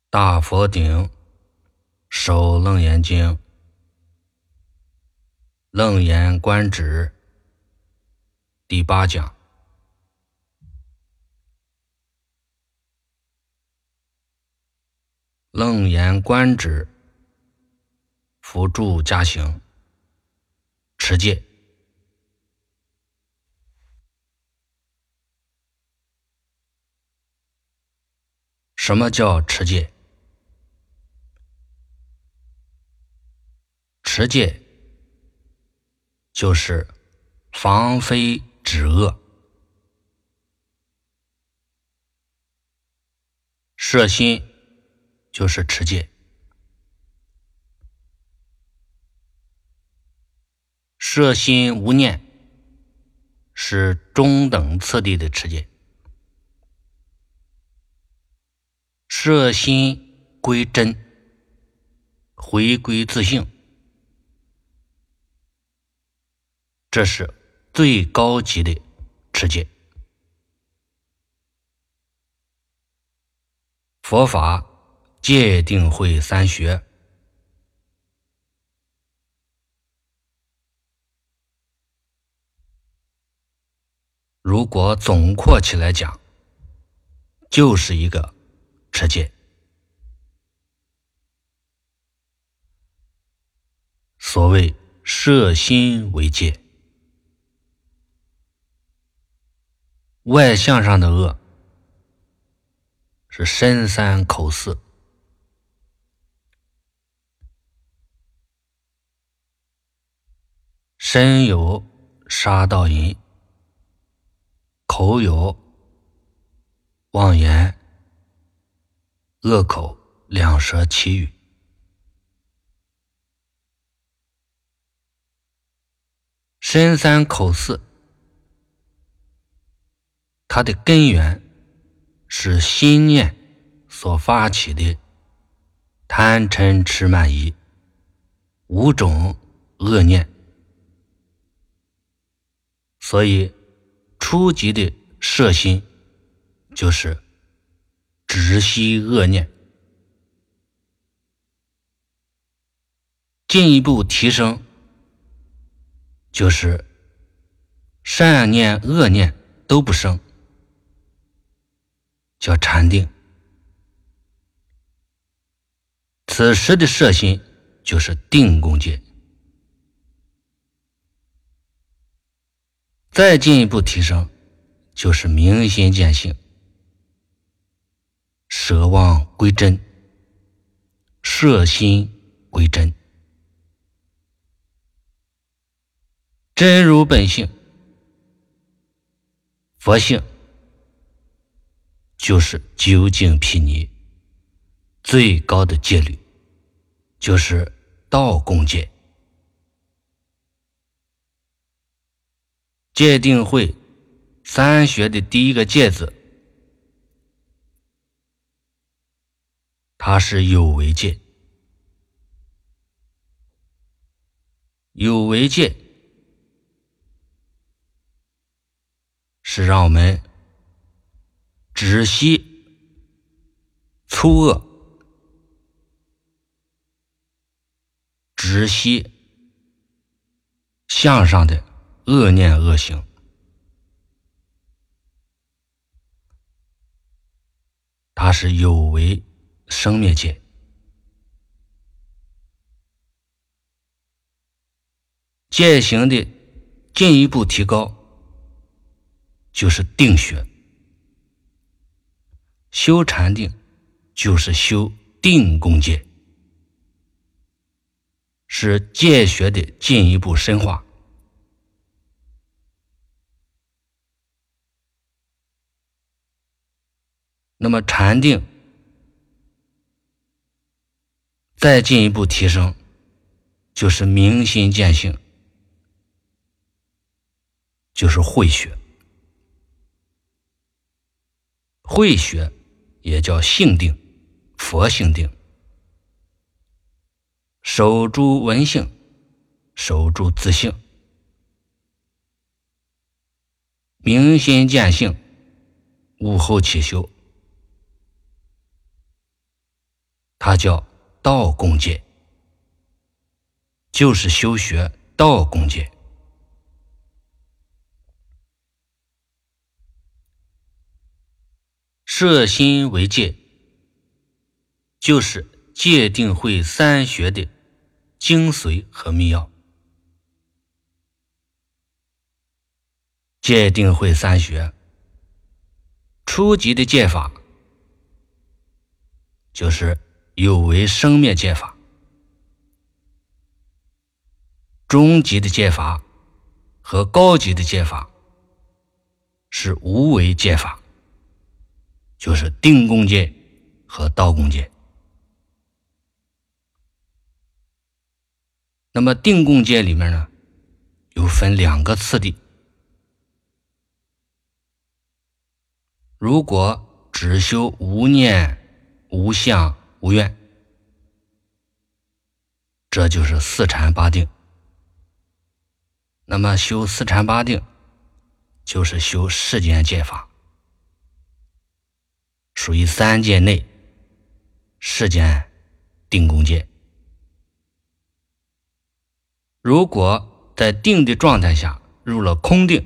大佛顶首楞严经楞严观止第8讲。楞严观止辅助加行持戒。什么叫持戒？持戒就是防非止恶，摄心就是持戒，摄心无念是中等次第的持戒，摄心归真，回归自性，这是最高级的持戒。佛法戒定慧三学，如果总括起来讲，就是一个持戒。所谓摄心为戒，外向上的恶是身三口四，身有杀盗淫，口有妄言恶口两舌绮语，身三口四，它的根源是心念所发起的贪嗔痴慢疑5种恶念，所以初级的摄心就是止息恶念，进一步提升就是善念恶念都不生，叫禅定。此时的摄心就是定功戒。再进一步提升就是明心见性，舍妄归真，摄心归真。真如本性，佛性就是究竟毗尼，最高的戒律就是道功戒。戒定慧三学的第一个戒字，它是有为戒。有为戒是让我们止息粗恶，止息向上的恶念恶行。它是有为生灭戒。戒行的进一步提高就是定学，修禅定就是修定功戒，是戒学的进一步深化。那么禅定再进一步提升就是明心见性，就是慧学。慧学也叫性定，佛性定，守住闻性，守住自性，明心见性，悟后起修。 它叫道共戒，就是修学道共戒。摄心为戒，就是戒定慧三学的精髓和秘要。戒定慧三学初级的戒法就是有为生灭戒法，中级的戒法和高级的戒法是无为戒法，就是定共戒和道共戒。那么定共戒里面呢，有分2个次第。如果只修无念、无相、无愿，这就是四禅八定。那么修四禅八定，就是修世间戒法，属于3戒内世间定共戒。如果在定的状态下入了空定，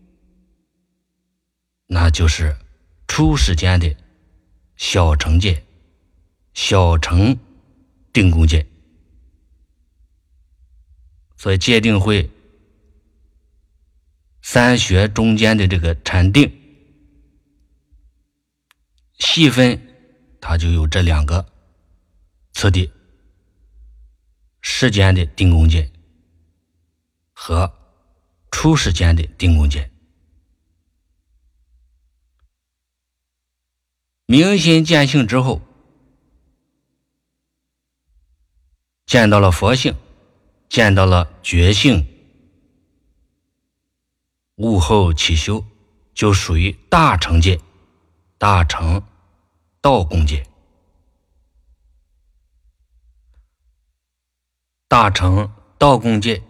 那就是出世间的小乘戒、小乘定共戒。所以戒定慧三学中间的这个禅定细分，它就有这2个次第：世间的定共戒和出世间的定共戒。明心见性之后，见到了佛性，见到了觉性，悟后起修，就属于大乘戒、大乘道共戒。大乘道共戒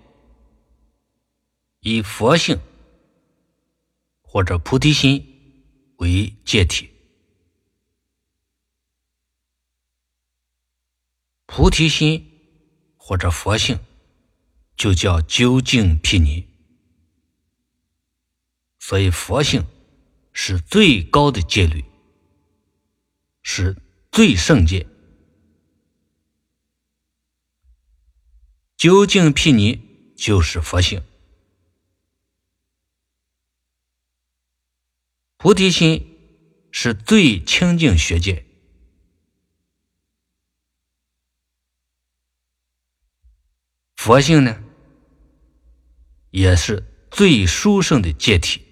以佛性或者菩提心为戒体。菩提心或者佛性就叫究竟毗尼，所以佛性是最高的戒律，是最胜戒。究竟毗尼就是佛性。菩提心是最清净学戒，佛性呢也是最殊胜的戒体。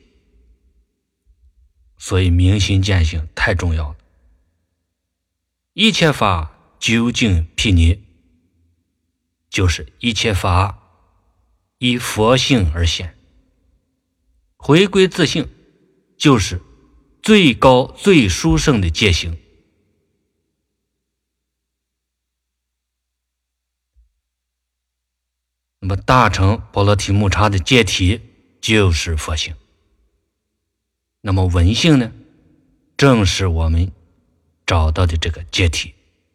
所以明心见性太重要了。一切法究竟毗尼，就是一切法以佛性而现，回归自性，就是最高最殊胜的戒行。那么大乘波罗提木叉的戒体就是佛性，那么闻性呢，正是我们找到的这个戒体。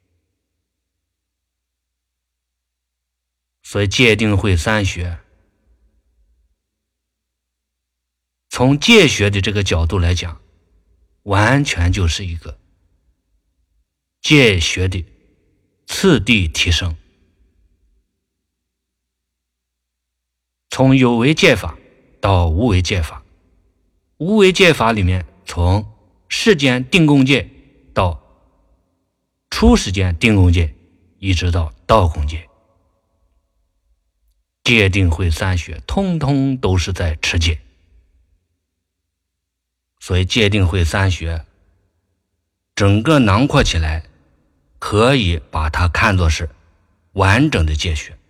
所以戒定慧三学，从戒学的这个角度来讲，完全就是一个戒学的次第提升。从有为戒法到无为戒法，无为戒法里面，从世间定共戒到出世间定共戒，一直到道共戒，戒定慧三学通通都是在持戒。所以戒定慧三学整个囊括起来，可以把它看作是完整的戒学。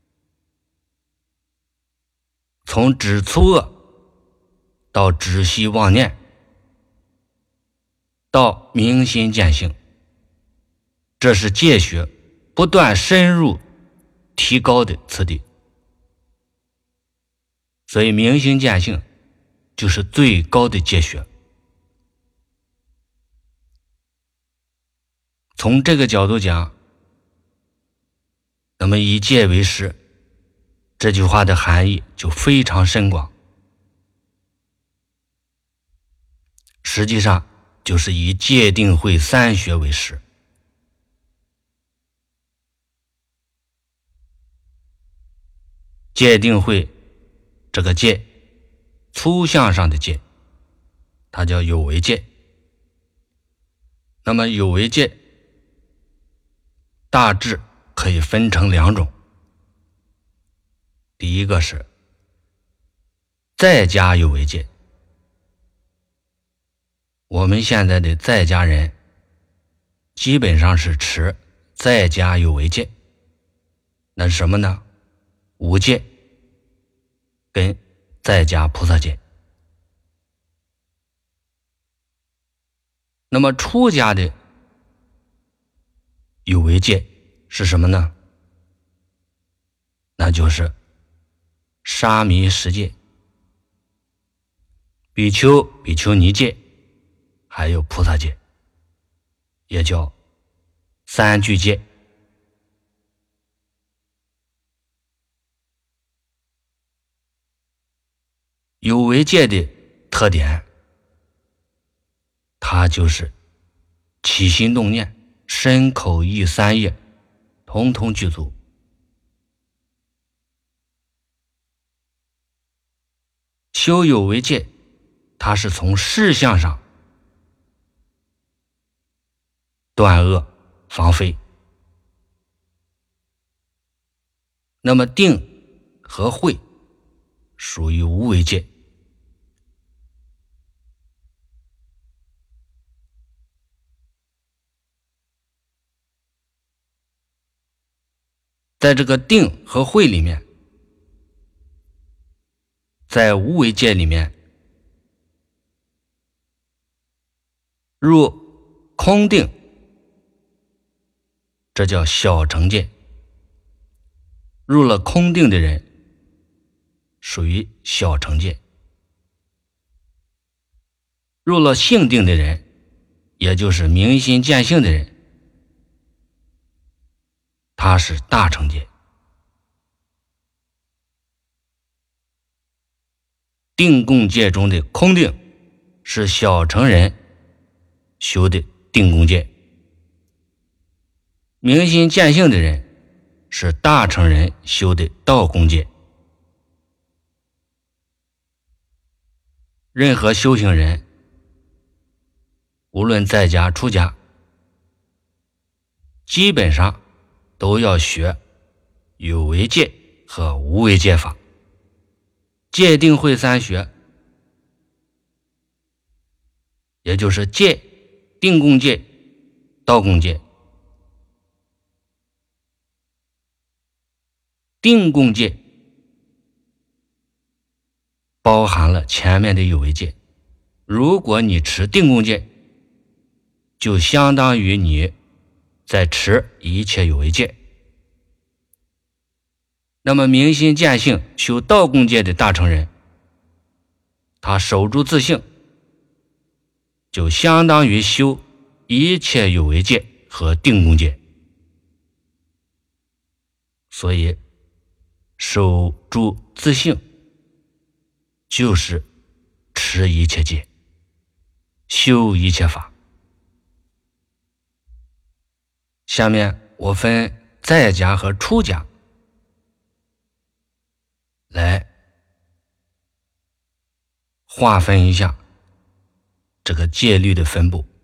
从止粗恶到止息妄念，到明心见性，这是戒学不断深入提高的次第。所以明心见性就是最高的戒学。 从这个角度讲，那么以戒为师这句话的含义就非常深广，实际上就是以戒定慧三学为师。戒定慧这个戒，粗相上的戒，它叫有为戒。那么有为戒大致可以分成两种，第一个是在家有为戒。我们现在的在家人基本上是持在家有为戒，那是什么呢？五戒跟在家菩萨戒。那么出家的有为戒是什么呢？那就是沙弥十戒、比丘、比丘尼戒，还有菩萨戒，也叫三具戒。有为戒的特点，它就是起心动念、身口意三业统统具足。修有为戒，它是从事相上断恶防非。那么定和慧属于无为戒。在这个定和慧里面，在无为戒里面，入空定，这叫小乘戒。入了空定的人属于小乘戒，入了性定的人，也就是明心见性的人，他是大乘戒。定共戒中的空定是小乘人修的定共戒，明心见性的人是大乘人修的道共戒。任何修行人，无论在家出家，基本上都要学有为戒和无为戒法。戒定慧三学，也就是戒、定共戒、道共戒。定共戒包含了前面的有为戒，如果你持定共戒，就相当于你在持一切有为戒。那么明心见性修道共戒的大乘人，他守住自性，就相当于修一切有为戒和定共戒。所以守住自性就是持一切戒，修一切法。下面我分在家和出家来划分一下这个戒律的分布。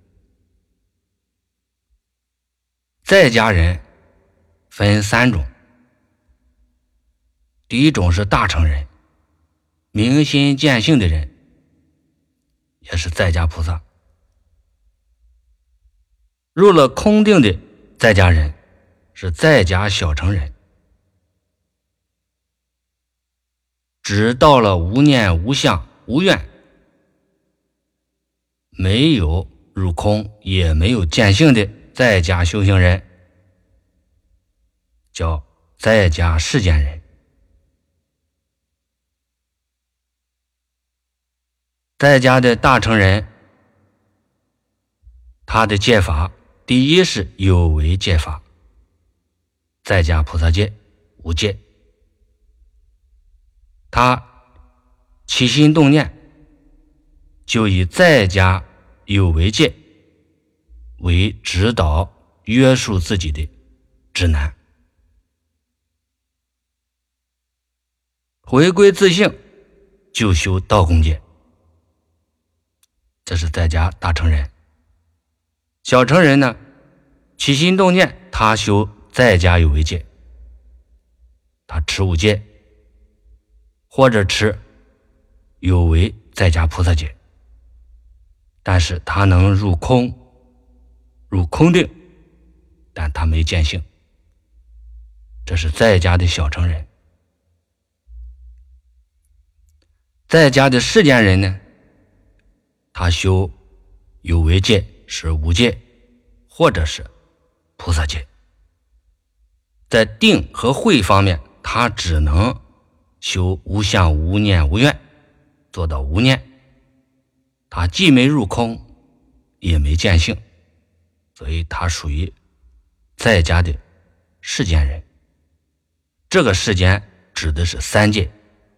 在家人分三种，第一种是大乘人，明心见性的人，也是在家菩萨。入了空定的在家人是在家小乘人，只到了无念无相无愿，没有入空也没有见性的在家修行人，叫在家世间人。在家的大乘人，他的戒法第一是有为戒法，在家菩萨戒、无戒。他起心动念就以在家有为戒为指导约束自己的指南，回归自性就修道共戒，这是在家大乘人。小乘人呢，起心动念他修在家有为戒，他持五戒或者持有为在家菩萨戒，但是他能入空定，但他没见性，这是在家的小乘人。在家的世间人呢，他修有为戒是无戒或者是菩萨戒，在定和慧方面他只能修无相无念无愿，做到无念，他既没入空也没见性，所以他属于在家的世间人。这个世间指的是三界。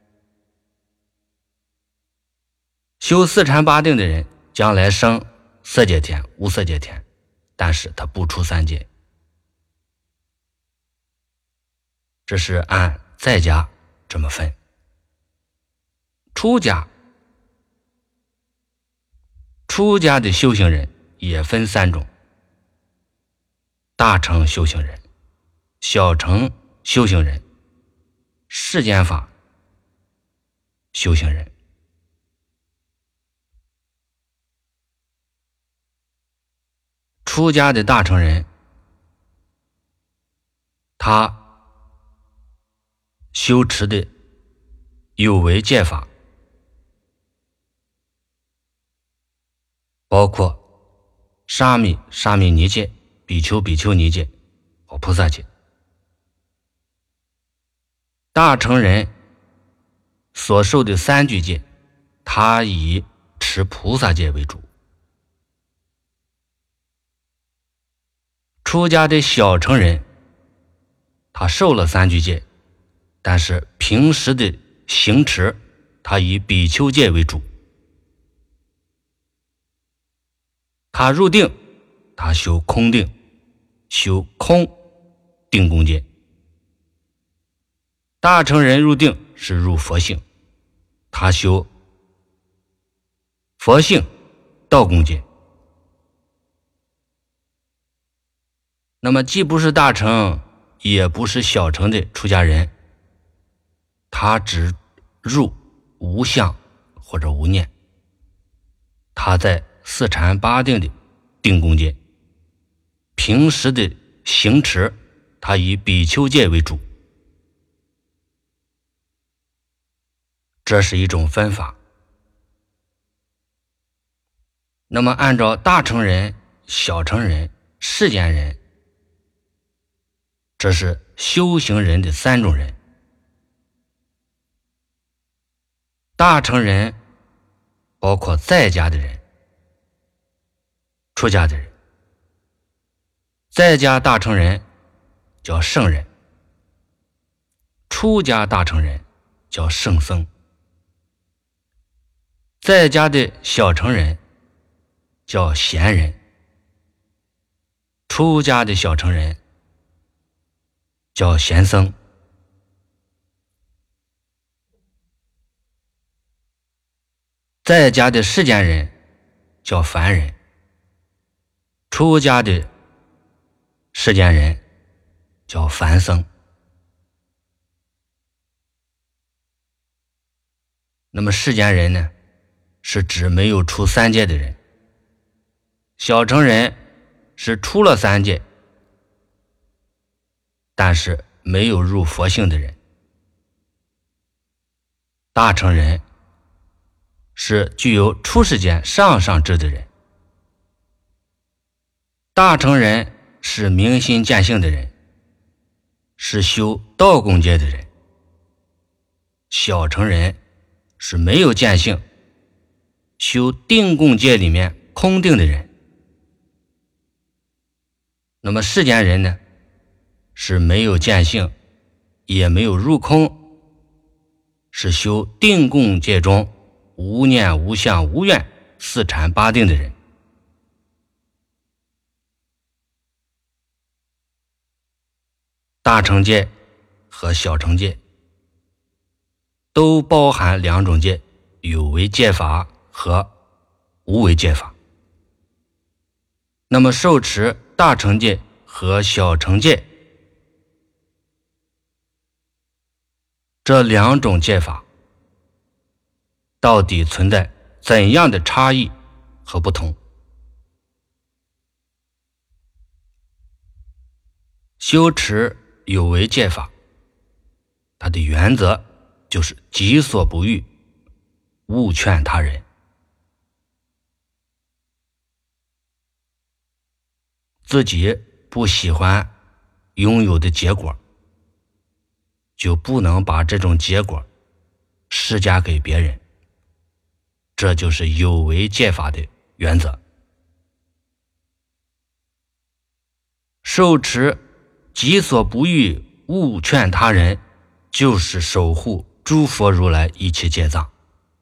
修四禅八定的人将来生色界天、无色界天，但是他不出三界。这是按在家这么分。出家的修行人也分三种：大乘修行人、小乘修行人、世间法修行人。出家的大乘人，他修持的有为戒法包括沙弥尼戒、比丘尼戒和菩萨戒。大乘人所受的三具戒，他以持菩萨戒为主。出家的小乘人，他受了三具戒，但是平时的行持他以比丘戒为主。他入定，他修空定，修空定共戒。大乘人入定是入佛性，他修佛性道共戒。那么既不是大乘也不是小乘的出家人，他只入无相或者无念，他在四禅八定的定共戒，平时的行持他以比丘戒为主。这是一种分法。那么按照大乘人、小乘人、世间人，这是修行人的三种人。大乘人包括在家的人、出家的人。在家大乘人叫圣人，出家大乘人叫圣僧。在家的小乘人叫贤人，出家的小乘人叫贤僧。在家的世间人叫凡人，出家的世间人叫凡僧。那么世间人呢，是指没有出三界的人。小乘人是出了三界，但是没有入佛性的人。大乘人是具有出世间上智的人。大乘人是明心见性的人，是修道共戒的人。小乘人是没有见性，修定共戒里面空定的人。 那么世间人呢，是没有见性，也没有入空，是修定共戒中无念无相无愿四禅八定的人。大乘戒和小乘戒都包含两种戒，有为戒法和无为戒法。那么受持大乘戒和小乘戒这两种戒法到底存在怎样的差异和不同？修持有为戒法，它的原则就是己所不欲，勿劝他人。自己不喜欢拥有的结果，就不能把这种结果施加给别人，这就是有为戒法的原则。受持己所不欲，勿劝他人，就是守护诸佛如来一切戒藏。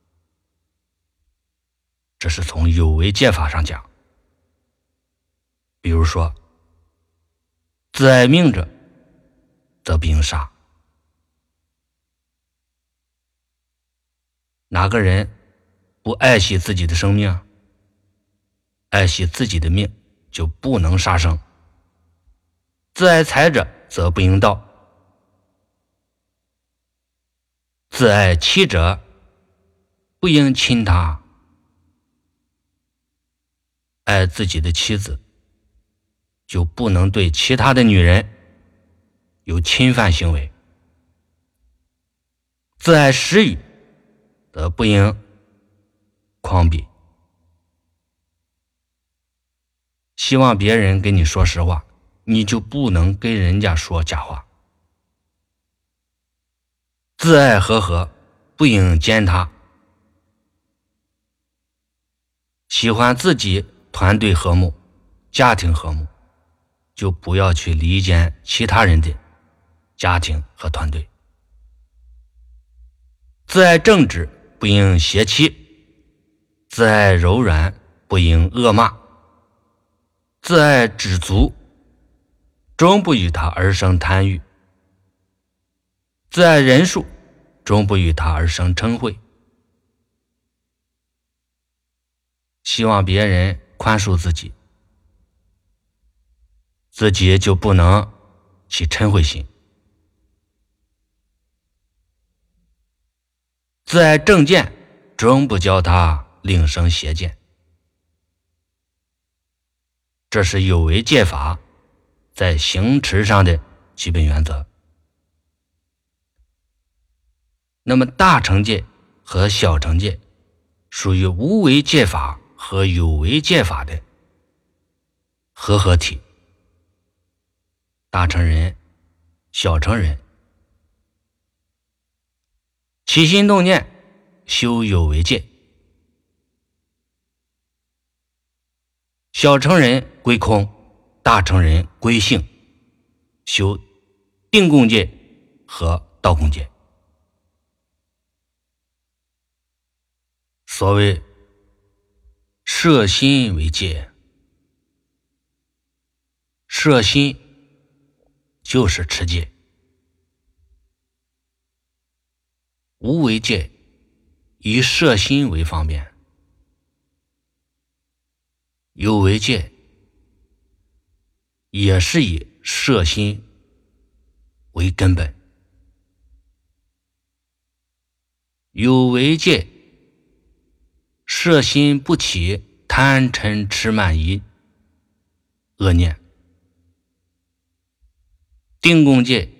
这是从有为戒法上讲。比如说，自爱命者，则不应杀。哪个人不爱惜自己的生命，爱惜自己的命，就不能杀生。自爱财者，则不应盗。自爱妻者，不应亲他。爱自己的妻子，就不能对其他的女人有侵犯行为。自爱施语，则不应诳鄙。希望别人跟你说实话，你就不能跟人家说假话。自爱和合，不应践踏。喜欢自己团队和睦，家庭和睦，就不要去离间其他人的家庭和团队。自爱正直，不应邪欺；自爱柔软，不应恶骂；自爱知足，终不与他而生贪欲；自爱仁恕，终不与他而生嗔恚。希望别人宽恕自己，自己就不能起嗔恚心。自爱正见，终不教他另生邪见。这是有为戒法在行持上的基本原则。那么大乘戒和小乘戒属于无为戒法和有为戒法的合体。大乘人、小乘人起心动念修有为戒，小乘人归空，大乘人归性，修定共戒和道共戒。所谓摄心为戒，摄心就是持戒。无为戒以摄心为方便，有为戒也是以摄心为根本。有为戒摄心不起贪嗔痴慢疑恶念，定共戒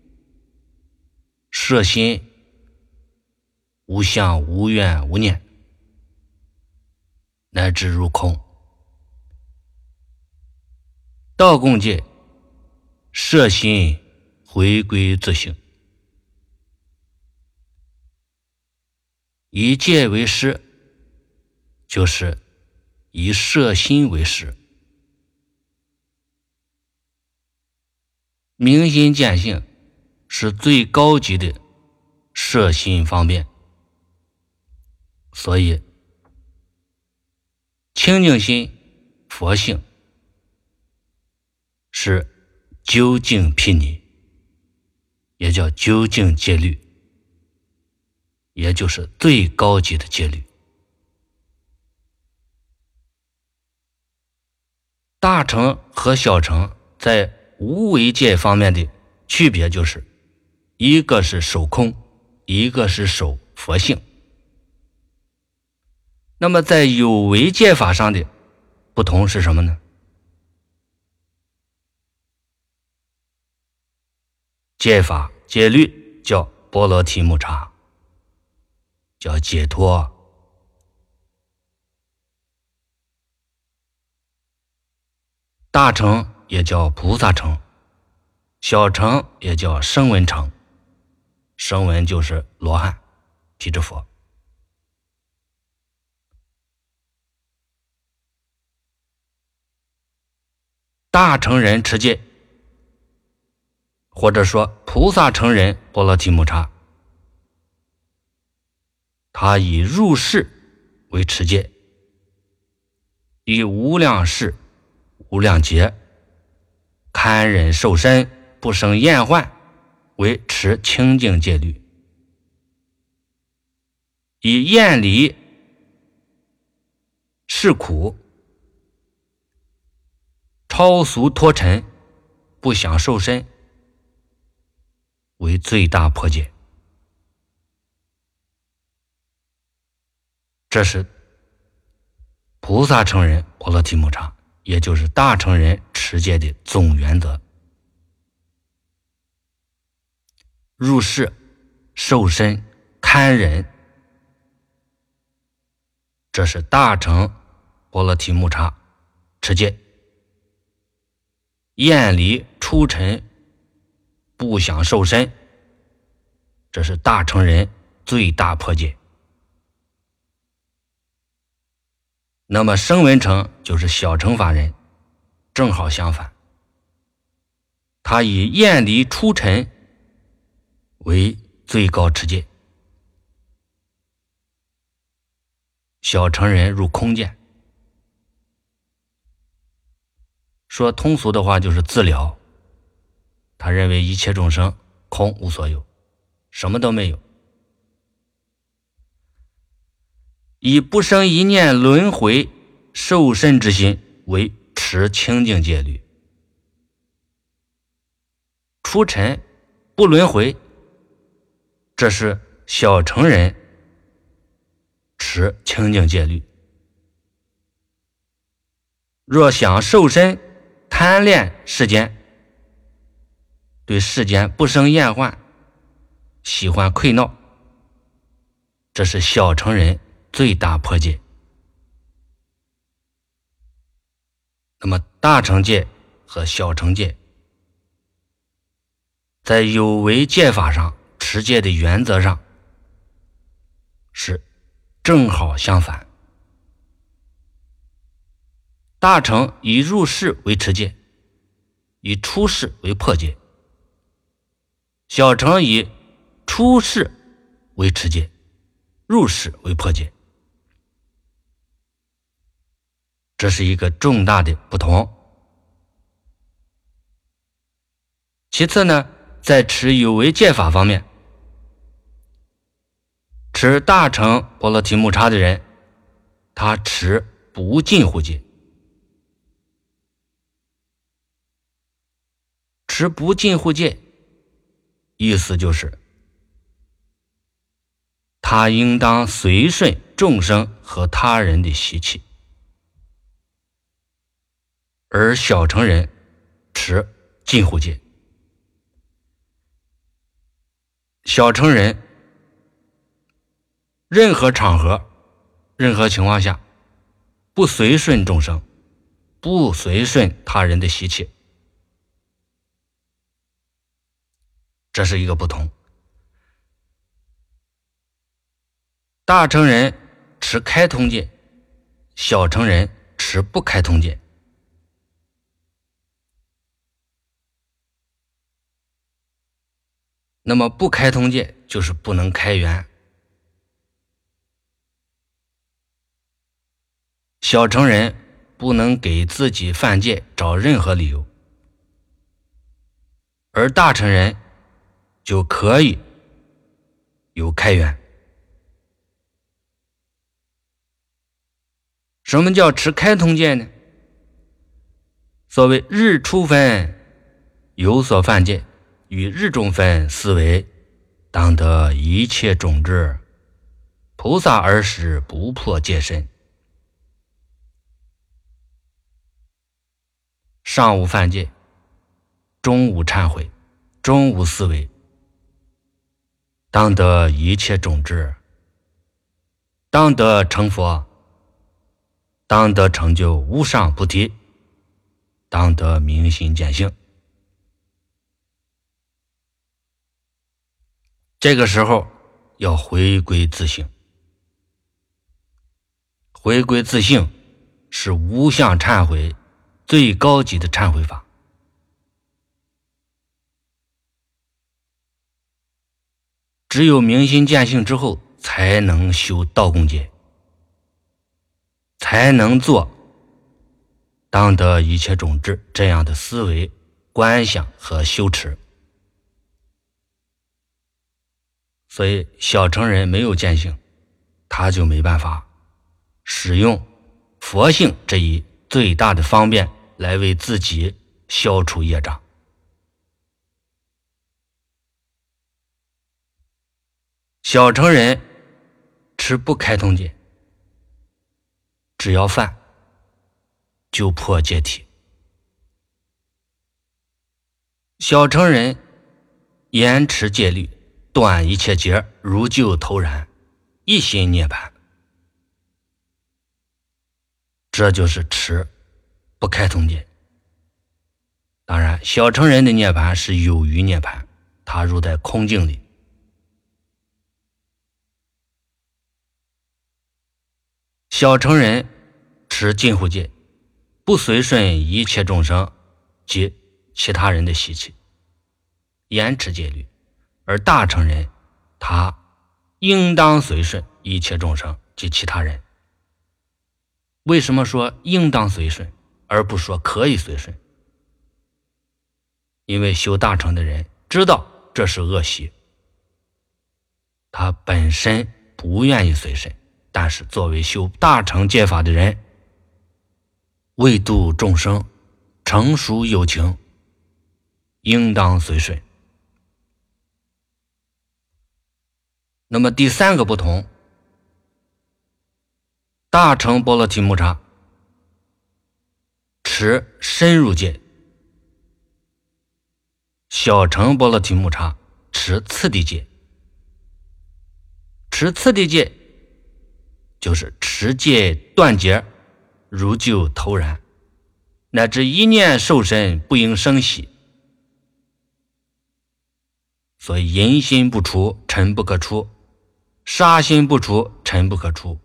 摄心无相无愿无念，乃至入空。道共戒摄心回归自性。以戒为师，就是以摄心为师。 明心见性是最高级的摄心方便，所以清净心佛性是究竟毗尼，也叫究竟戒律，也就是最高级的戒律。大乘和小乘在无为戒方面的区别就是，一个是守空，一个是守佛性。那么在有为戒法上的不同是什么呢？戒法戒律叫波罗提木叉，叫解脱。大乘也叫菩萨乘，小乘也叫声闻乘，声闻就是罗汉、辟支佛。大乘人持戒，或者说菩萨乘人波罗提木叉，他以入世为持戒，以无量世无量劫堪忍受身不生厌患为持清净戒律，以厌离世苦超俗脱尘不想受身为最大破戒。这是菩萨乘人波罗提木叉，也就是大乘人持戒的总原则。入世、受身、堪忍，这是大乘波罗提木叉持戒。厌离出尘不想受身，这是大乘人最大破戒。那么声闻乘就是小乘法人，正好相反，他以厌离出尘为最高持戒。小乘人入空见，说通俗的话就是自了，他认为一切众生空无所有，什么都没有，以不生一念轮回受身之心为持清净戒律。出尘不轮回，这是小乘人持清净戒律。若想受身贪恋世间，对世间不生厌患，喜欢溃闹，这是小乘人最大破戒。那么大乘戒和小乘戒在有为戒法上持戒的原则上是正好相反。大乘以入世为持戒，以出世为破戒；小乘以出世为持戒，入世为破戒。这是一个重大的不同。其次呢，在持有为戒法方面，持大乘波罗提木叉的人，他持不近乎戒。持不近乎戒，意思就是他应当随顺众生和他人的习气。而小乘人持近乎戒，小乘人任何场合、任何情况下不随顺众生，不随顺他人的习气，这是一个不同。大乘人持开通戒，小乘人持不开通戒。 那么不开通戒就是不能开源。小乘人不能给自己犯戒找任何理由，而大乘人就可以有开源。什么叫持开通戒呢？所谓日出分有所犯戒，与日中分思维，当得一切种智，菩萨而时不破戒身。上午犯戒，中午忏悔，中午思维，当得一切种智，当得成佛，当得成就无上菩提，当得明心见性。这个时候要回归自性。回归自性是无相忏悔最高级的忏悔法。只有明心见性之后，才能修道共戒，才能做当得一切种智这样的思维、观想和修持。所以小乘人没有见性，他就没办法使用佛性这一最大的方便来为自己消除业障。小乘人持不开通戒，只要犯就破戒体。小乘人严持戒律，断一切结，如旧投然，一心涅槃，这就是持不开通戒。当然小乘人的涅槃是有余涅槃，他入在空境里。小乘人持近乎戒，不随顺一切众生及其他人的习气，严持戒律。而大乘人他应当随顺一切众生及其他人。为什么说应当随顺而不说可以随顺？因为修大乘的人知道这是恶习，他本身不愿意随顺，但是作为修大乘戒法的人，为度众生，成熟有情，应当随顺。那么第三个不同，大乘波罗提木叉持深入戒，小乘波罗提木叉持次第戒。持次第戒就是持戒断结，如旧投然，乃至一念受身不应生喜。所以淫心不除，尘不可出；杀心不除，尘不可出；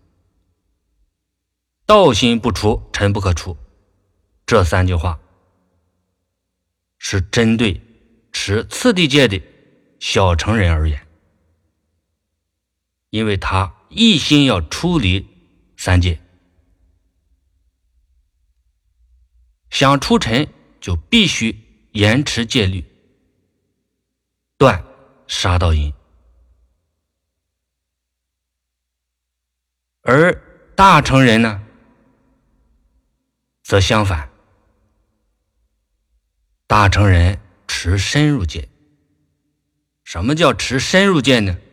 盗心不除，尘不可出。这三句话是针对持次第戒的小乘人而言，因为他一心要出离三界，想出尘就必须严持戒律，断杀盗淫。而大乘人呢则相反，大乘人持深入戒。什么叫持深入戒呢？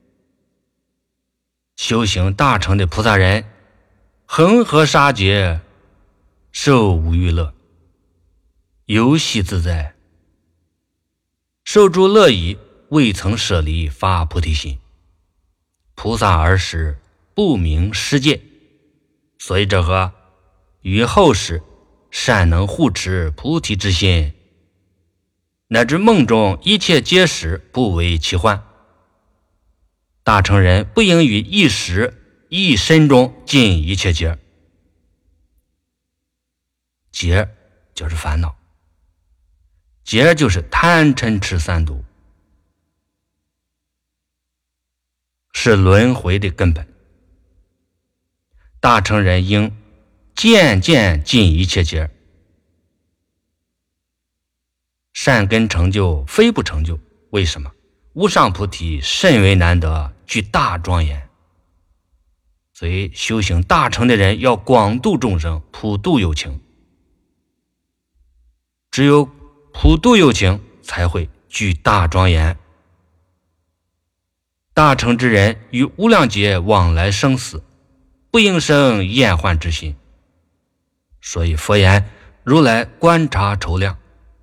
修行大乘的菩萨人，恒河沙劫，受无欲乐，游戏自在，受诸乐已，未曾舍离发菩提心。菩萨而时不明施戒，所以这和于后世善能护持菩提之心，乃至梦中一切皆实，不为其幻。大乘人不应于一时一身中尽一切结。结就是烦恼，结就是贪嗔痴三毒。 是轮回的根本。大乘人应渐渐尽一切劫，善根成就非不成就。为什么？无上菩提甚为难得，具大庄严。所以修行大乘的人要广度众生，普度有情。只有普度有情，才会具大庄严。大乘之人与无量劫往来生死，不应生厌患之心。所以佛言，如来观察筹量，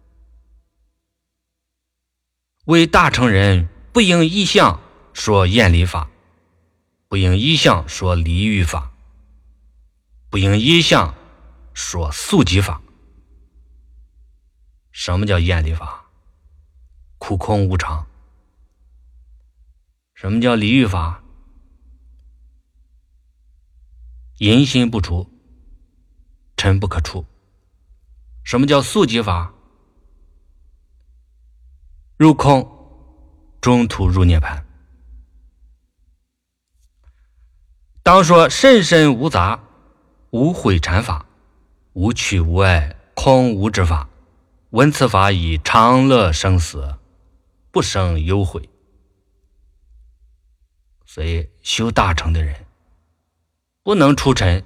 为大乘人不应依相说厌离法，不应依相说离欲法，不应依相说速疾法。什么叫厌离法？苦空无常。什么叫离欲法？淫心不除，嗔不可除。什么叫速疾法？入空，中途入涅槃。当说甚深无杂，无毁缠法，无取无碍，空无之法，闻此法以常乐生死，不生忧悔。所以修大乘的人不能出尘，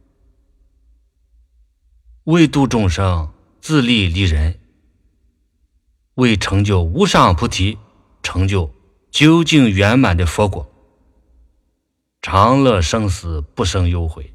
为度众生，自利利人，为成就无上菩提，成就究竟圆满的佛果，常乐生死，不生忧悔。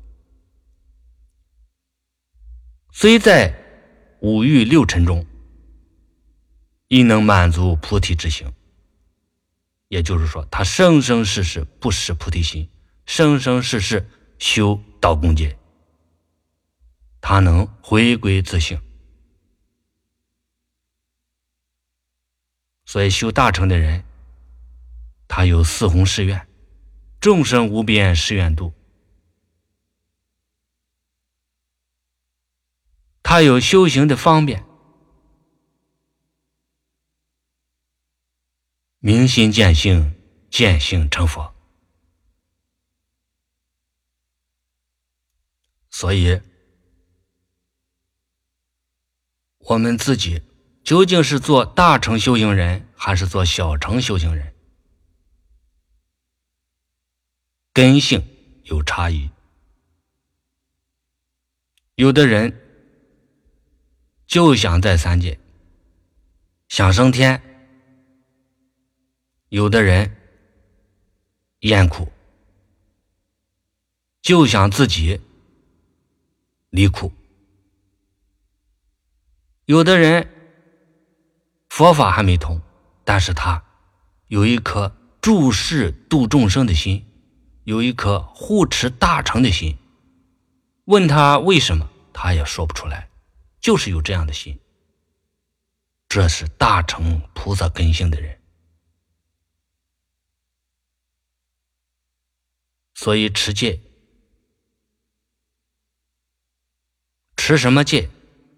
虽在五欲六尘中，亦能满足菩提之行。也就是说，他生生世世不失菩提心，生生世世修道共戒，他能回归自性。所以修大乘的人，他有四弘誓愿，众生无边誓愿度，他有修行的方便，明心见性，见性成佛。所以我们自己究竟是做大乘修行人还是做小乘修行人，根性有差异。有的人就想在三界，想升天；有的人厌苦，就想自己离苦；有的人佛法还没通，但是他有一颗注视度众生的心，有一颗护持大乘的心。问他为什么，他也说不出来，就是有这样的心。这是大乘菩萨根性的人。所以持戒，持什么戒？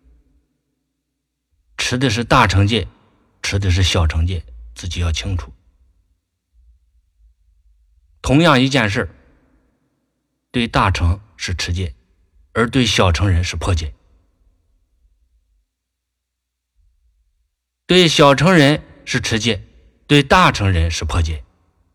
持的是大乘戒，持的是小乘戒，自己要清楚。同样一件事，对大乘是持戒，而对小乘人是破戒。对小乘人是持戒，对大乘人是破戒。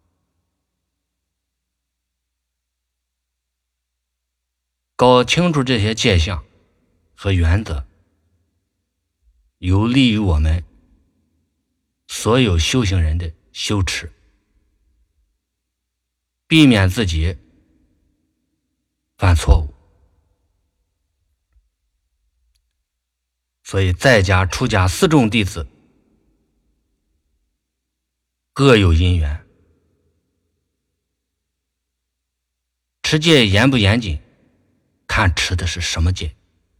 搞清楚这些界相和原则，有利于我们所有修行人的修持，避免自己犯错误。所以在家出家四众弟子各有因缘，持戒严不严谨，看持的是什么戒。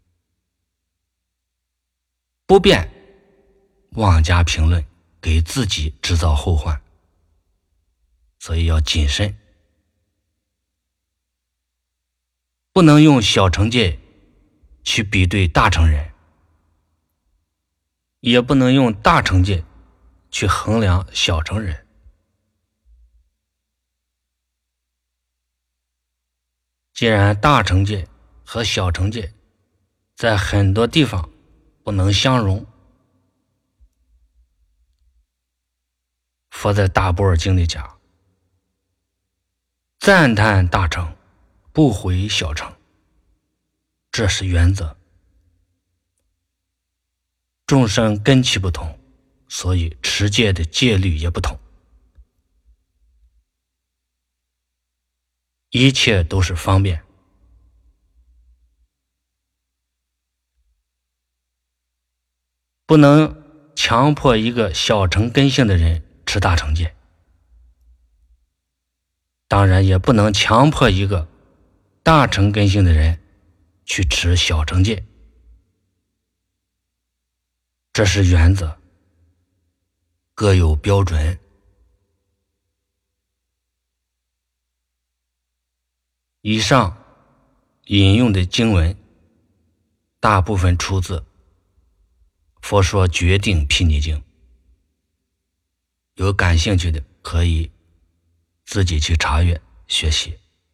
不便妄加评论，给自己制造后患。所以要谨慎，不能用小乘戒去比对大乘人，也不能用大乘戒去衡量小乘人。 既然大乘界和小乘界在很多地方不能相容，佛在大般若经里讲，赞叹大乘，不毁小乘，这是原则。众生根器不同，所以持戒的戒律也不同，一切都是方便。不能强迫一个小乘根性的人持大乘戒，当然也不能强迫一个大乘根性的人去持小乘戒，这是原则，各有标准。以上引用的经文大部分出自《佛说决定毗尼经》，有感兴趣的可以自己去查阅学习。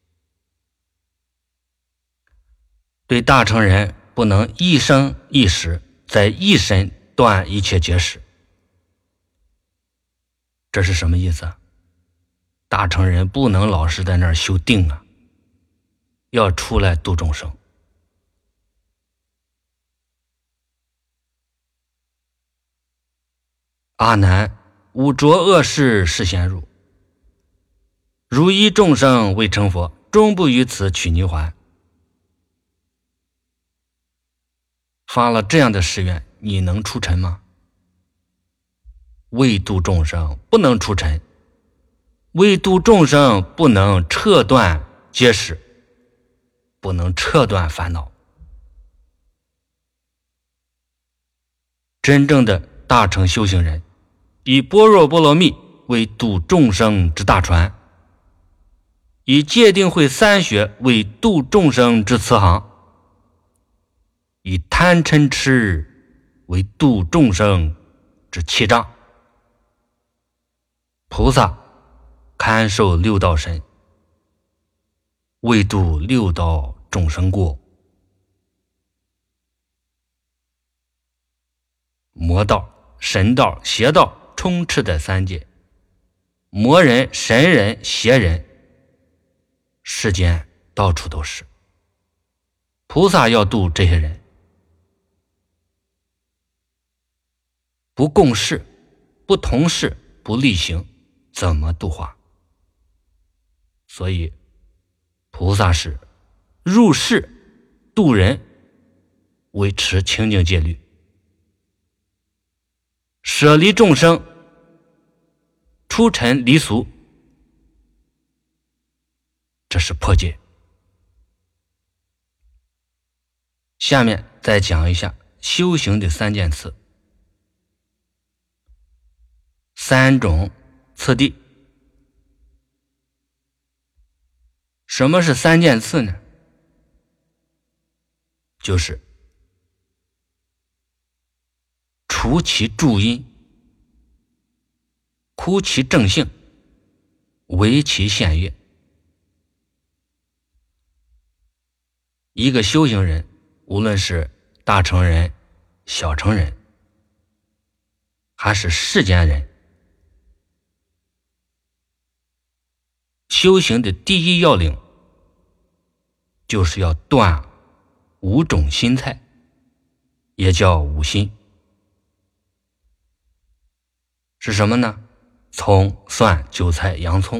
对大乘人不能一生一世在一身断一切结使，这是什么意思啊？大乘人不能老是在那儿修定啊，要出来度众生。阿难，无着恶事示现入，如依众生未成佛，终不于此取泥环。发了这样的誓愿，你能出尘吗？为度众生不能出尘，为度众生不能彻断结使，不能彻断烦恼。真正的大乘修行人，以般若波罗蜜为度众生之大船，以戒定慧三学为度众生之慈航，以贪嗔痴为度众生之气障。菩萨看受六道身，为度六道众生过。魔道、神道、邪道充斥在三界，魔人、神人、邪人，世间到处都是。菩萨要度这些人，不共事、不同事、不力行，怎么度化？所以菩萨是入世度人，维持清净戒律，舍离众生，出尘离俗，这是破戒。下面再讲一下修行的三件次，三种次第。什么是三件次呢？就是除其助因，枯其正性，为其现业。一个修行人，无论是大乘人、小乘人，还是世间人，修行的第一要领就是要断五种心菜，也叫五心。是什么呢？葱、蒜、韭菜、洋葱。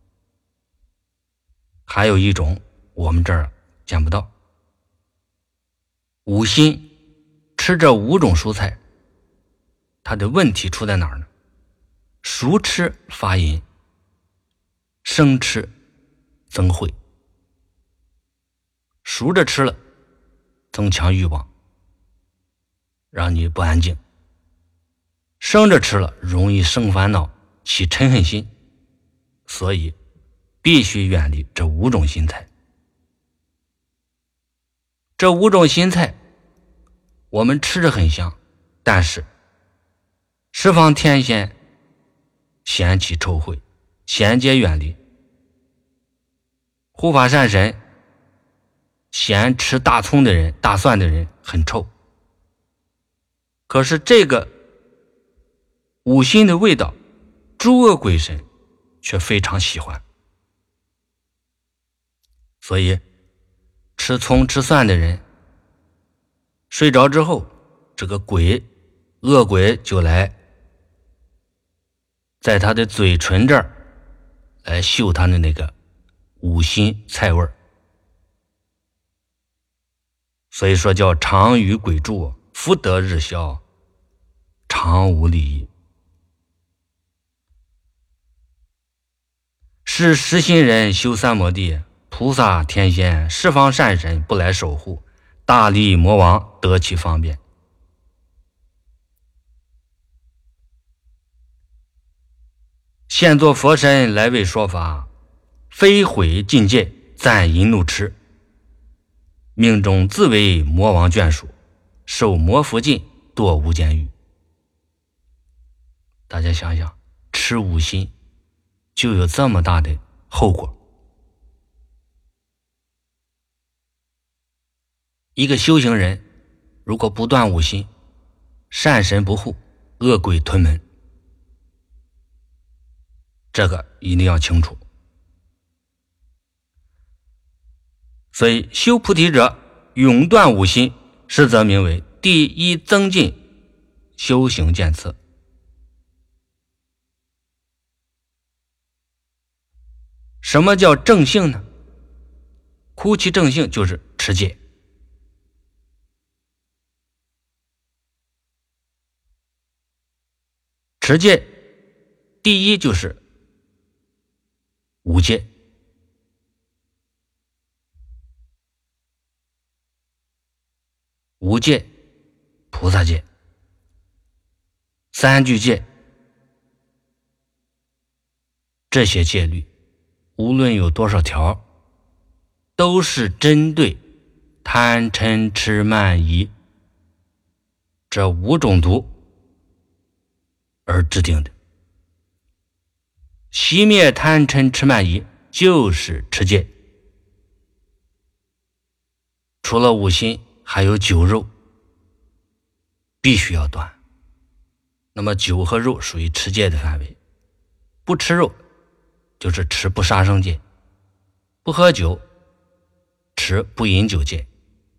还有一种我们这儿见不到。五心吃这五种蔬菜，它的问题出在哪儿呢？熟吃发淫，生吃增慧。熟着吃了增强欲望，让你不安静；生着吃了容易生烦恼，起嗔恨心，所以必须远离这五种心菜。这五种心菜我们吃着很香，但是十方天仙嫌弃臭秽，贤皆远离。护法善神嫌吃大葱的人、大蒜的人很臭。可是这个五辛的味道，诸恶鬼神却非常喜欢。所以吃葱吃蒜的人睡着之后，这个恶鬼就来在他的嘴唇这儿来嗅他的那个五辛菜味儿。所以说叫常与鬼住，福德日消，常无利益。是实心人修三摩地，菩萨天仙十方善神不来守护，大力魔王得其方便。现作佛身来为说法，非毁境界，暂淫怒痴，命中自为魔王眷属，受魔福尽，堕无间狱。大家想想，吃五辛就有这么大的后果。一个修行人如果不断五辛，善神不护，恶鬼吞门，这个一定要清楚。所以修菩提者永断五辛，实则名为第一增进修行见次。什么叫正性呢？哭泣正性就是持戒。持戒第一就是五戒，五戒、菩萨戒、三聚戒，这些戒律无论有多少条，都是针对贪嗔痴慢疑这五种毒而制定的。熄灭贪嗔痴慢疑就是持戒。除了五辛，还有酒肉必须要断。那么酒和肉属于持戒的范围，不吃肉就是持不杀生戒，不喝酒持不饮酒戒。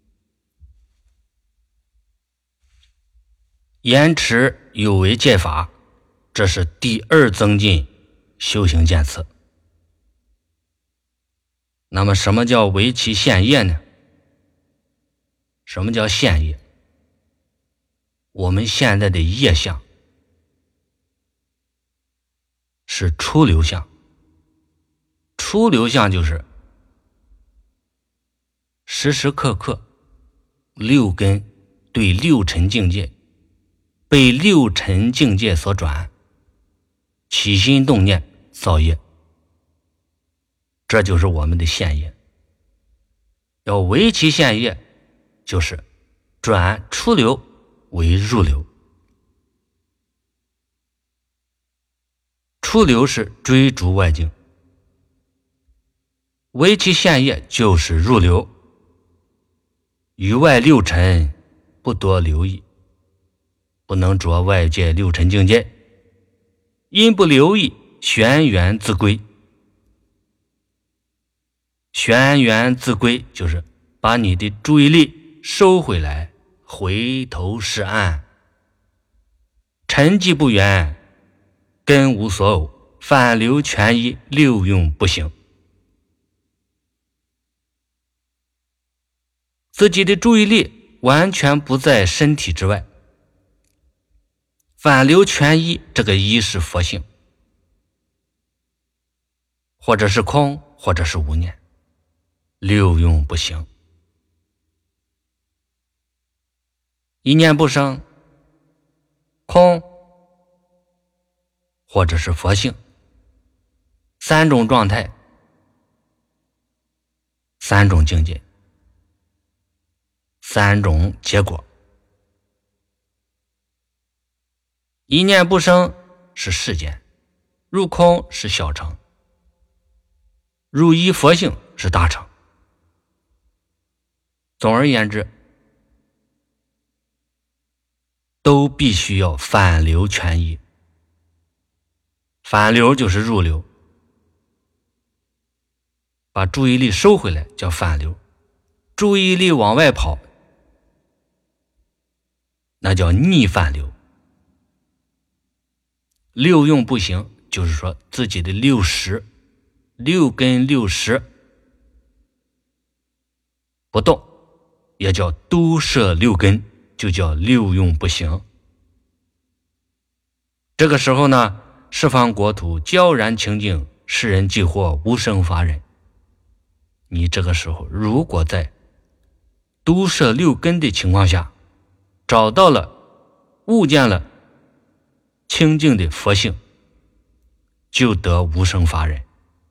严持有为戒法，这是第二增进修行见次。那么什么叫为其现业呢？什么叫现业？我们现在的业相是出流相，出流相就是时时刻刻六根对六尘境界，被六尘境界所转，起心动念造业，这就是我们的现业。要为其现业，就是转出流为入流。出流是追逐外境，为其现业就是入流，于外六尘不多留意，不能着外界六尘境界，因不留意，玄元自归。玄元自归就是把你的注意力收回来，回头是岸，沉寂不远，根无所偶，反流全依，六用不行。自己的注意力完全不在身体之外，反流全依，这个依是佛性，或者是空，或者是无念，六用不行。一念不生，空，或者是佛性，三种状态，三种境界，三种结果。一念不生是世间，入空是小乘，入一佛性是大乘。 总而言之，都必须要反流权益。反流就是入流，把注意力收回来叫反流，注意力往外跑那叫逆反流。六用不行，就是说自己的六根六识不动，也叫都摄六根，就叫六用不行。这个时候呢，十方国土悄然清净，世人即获无生法忍。你这个时候如果在都摄六根的情况下，找到了悟见了清净的佛性，就得无生法忍。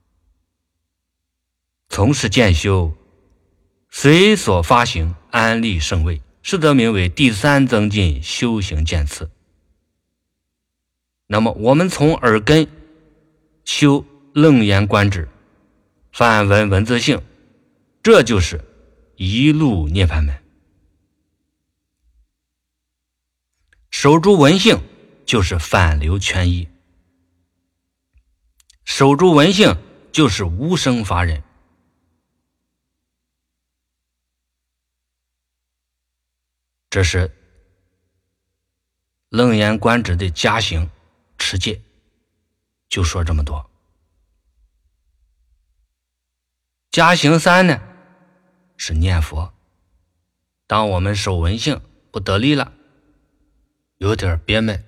从事渐修，随所发行，安立圣位，是则名为第三增进修行渐次。那么我们从耳根修楞严观止，梵文文字性，这就是一路涅槃门。守住闻性，就是反流权益，守住闻性就是无生法忍。这是楞严观止的加行持戒，就说这么多。加行三呢，是念佛。当我们守闻性不得力了，有点憋闷，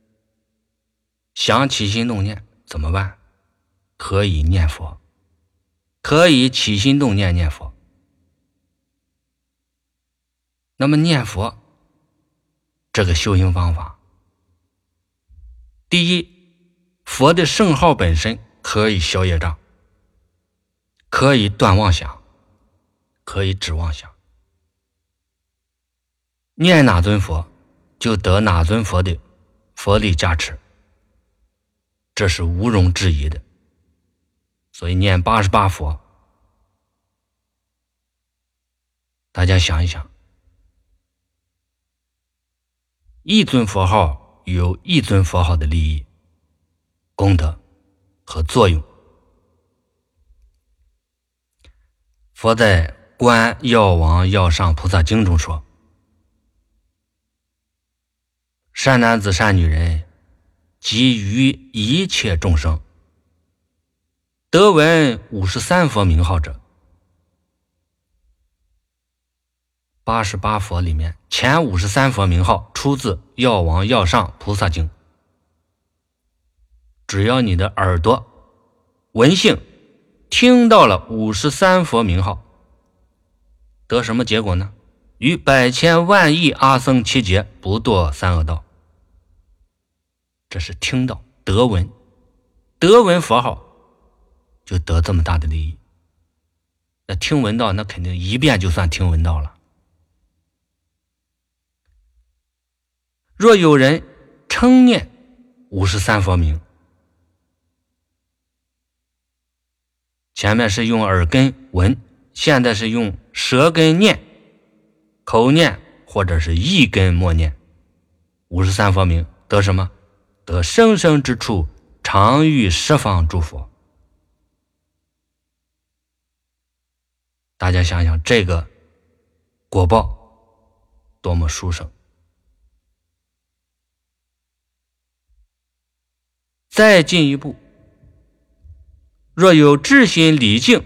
想起心动念怎么办？可以念佛，可以起心动念念佛。那么念佛这个修行方法，第一，佛的圣号本身可以消业障，可以断妄想，可以止妄想。念哪尊佛，就得哪尊佛的佛力加持，这是毋庸置疑的。所以念88佛，大家想一想，一尊佛号有一尊佛号的利益、功德和作用。佛在《观药王药上菩萨经》中说，善男子善女人，及于一切众生，得闻53佛名号者，88佛里面前53佛名号出自《药王药上菩萨经》。只要你的耳朵闻性听到了53佛名号，得什么结果呢？于百千万亿阿僧祇劫不堕三恶道。这是听到得闻，得闻佛号就得这么大的利益。那听闻到，那肯定一遍就算听闻到了。若有人称念53佛名，前面是用耳根闻，现在是用舌根念，口念或者是意根默念53佛名，得什么？得生生之处常遇十方诸佛。大家想想这个果报多么殊胜。再进一步，若有至心礼敬，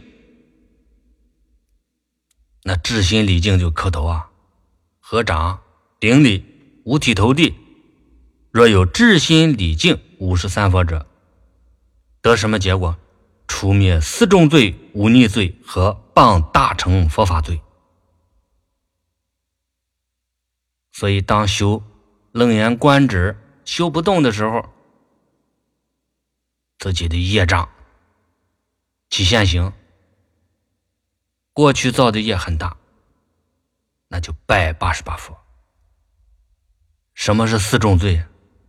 那至心礼敬就磕头啊、合掌、顶礼、五体投地。若有至心礼敬53佛者，得什么结果？除灭四重罪、忤逆罪和谤大乘佛法罪。所以当修楞严观止修不动的时候，自己的业障起现行，过去造的业很大，那就拜88佛。什么是四重罪？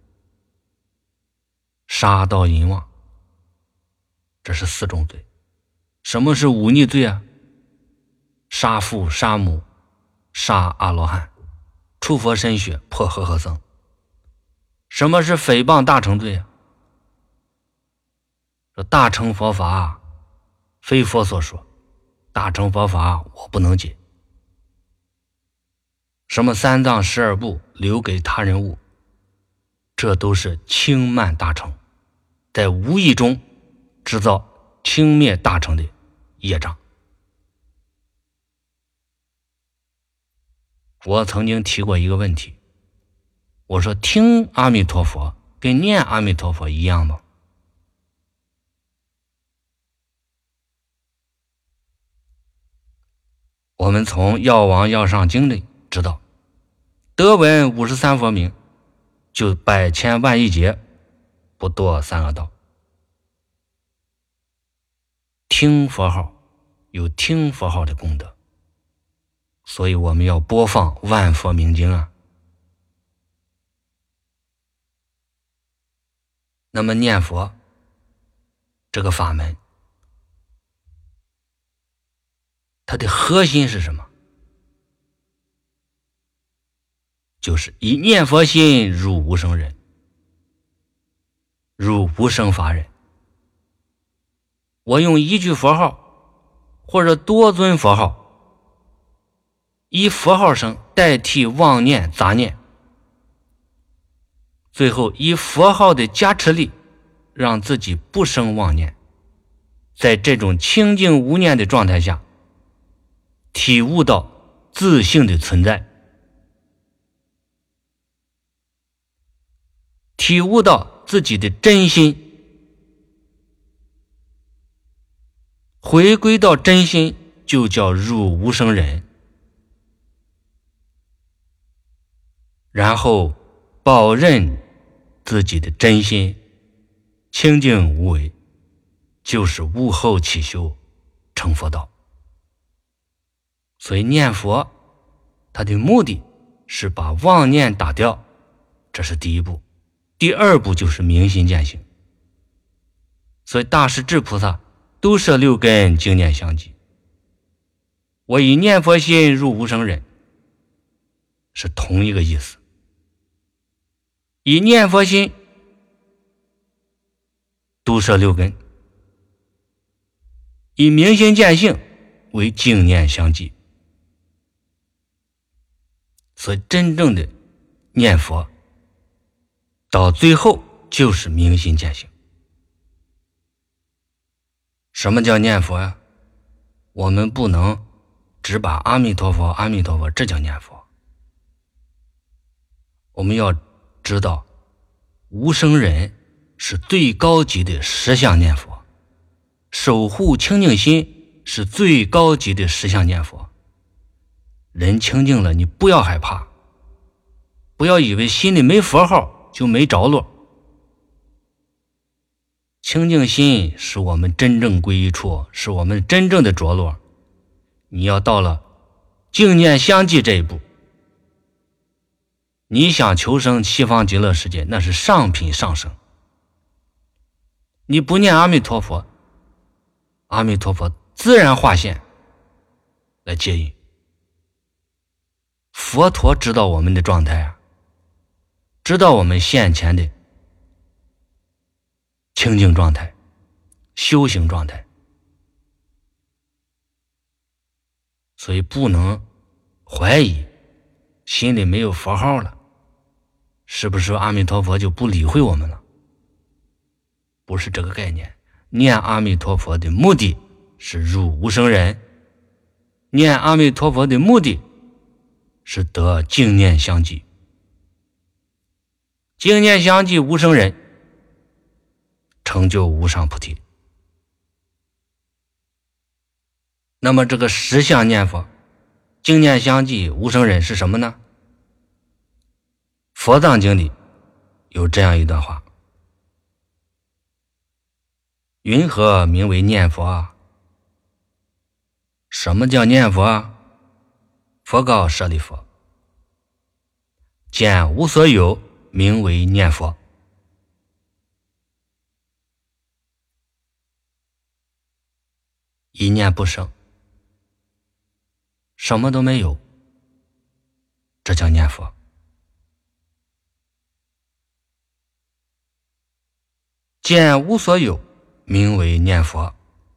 杀盗淫妄，这是四重罪。什么是忤逆罪啊？杀父杀母杀阿罗汉，出佛身血，破和合僧。什么是诽谤大乘罪啊？说大乘佛法非佛所说，大乘佛法我不能解。什么三藏12部留给他人物，这都是轻慢大乘，在无意中制造轻蔑大乘的业障。我曾经提过一个问题，我说听阿弥陀佛跟念阿弥陀佛一样吗？我们从药王药上经里知道，得闻53佛名，就百千万亿劫不堕三恶道。听佛号有听佛号的功德，所以我们要播放万佛明经啊。那么念佛这个法门，它的核心是什么？就是以念佛心入无生忍，入无生法忍。我用一句佛号或者多尊佛号，以佛号声代替妄念杂念，最后以佛号的加持力让自己不生妄念，在这种清净无念的状态下，体悟到自性的存在，体悟到自己的真心，回归到真心就叫入无生忍。然后保认自己的真心清净无为，就是悟后起修成佛道。所以念佛它的目的是把妄念打掉，这是第一步。第二步就是明心见性。所以大势至菩萨都摄6根经念相继。我以念佛心入无生忍，是同一个意思。以念佛心都摄6根，以明心见性为经念相继。所以真正的念佛到最后就是明心见性。什么叫念佛呀？我们不能只把阿弥陀佛阿弥陀佛这叫念佛。我们要知道无生忍是最高级的实相念佛，守护清净心是最高级的实相念佛。人清净了，你不要害怕，不要以为心里没佛号就没着落。清净心是我们真正归一处，是我们真正的着落。你要到了净念相继这一步，你想求生西方极乐世界，那是上品上生。你不念阿弥陀佛，阿弥陀佛自然化现来接引。佛陀知道我们的状态啊，知道我们现前的清净状态、修行状态，所以不能怀疑心里没有佛号了，是不是阿弥陀佛就不理会我们了？不是这个概念。念阿弥陀佛的目的是入无生忍，念阿弥陀佛的目的是得净念相继，净念相继无生忍，成就无上菩提。那么这个实相念佛净念相继无生忍是什么呢？佛藏经里有这样一段话：云何名为念佛啊？什么叫念佛啊？佛告舍利弗：见无所有，名为念佛。一念不生，什么都没有， 这叫念佛。见无所有，名为念佛。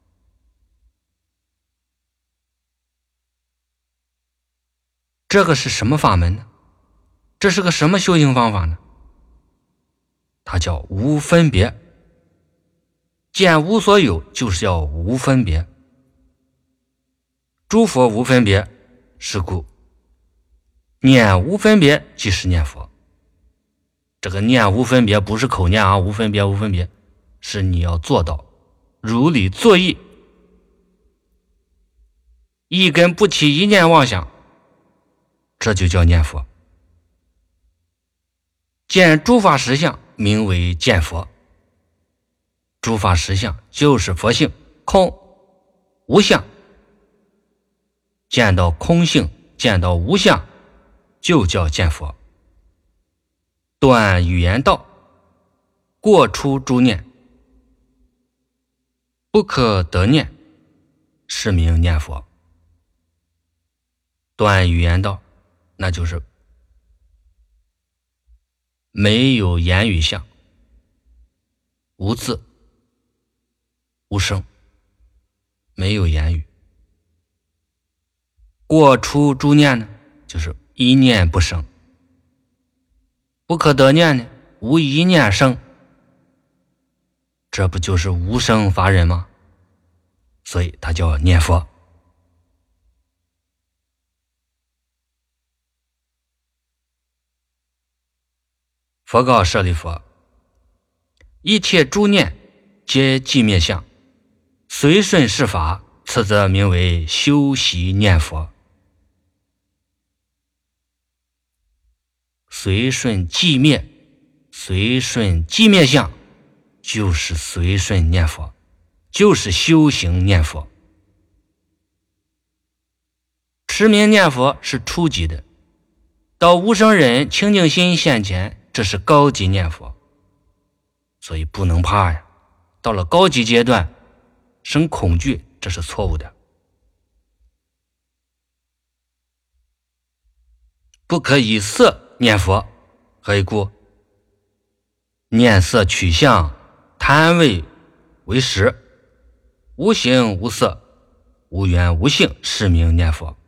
这个是什么法门呢？这是个什么修行方法呢？它叫无分别。见无所有就是要无分别。诸佛无分别，是故念无分别即是念佛。这个念无分别不是口念啊，无分别无分别，是你要做到如理作意，一根不起一念妄想，这就叫念佛。见诸法实相，名为见佛。诸法实相就是佛性，空无相。见到空性，见到无相，就叫见佛。断语言道，过出诸念，不可得念，是名念佛。断语言道，那就是没有言语相，无字无声，没有言语。过出诸念呢，就是一念不生。不可得念呢，无一念生，这不就是无生法忍吗？所以它叫念佛。佛告舍利弗：一切诸念皆寂灭相，随顺是法，此则名为修习念佛。随顺寂灭，随顺寂灭相，就是随顺念佛，就是修行念佛。持名念佛是初级的，到无生忍清净心现前，这是高级念佛。所以不能怕呀，到了高级阶段生恐惧，这是错误的。不可以色念佛，何以故？念色取相，贪味为实，无形无色，无缘无性，是名念佛。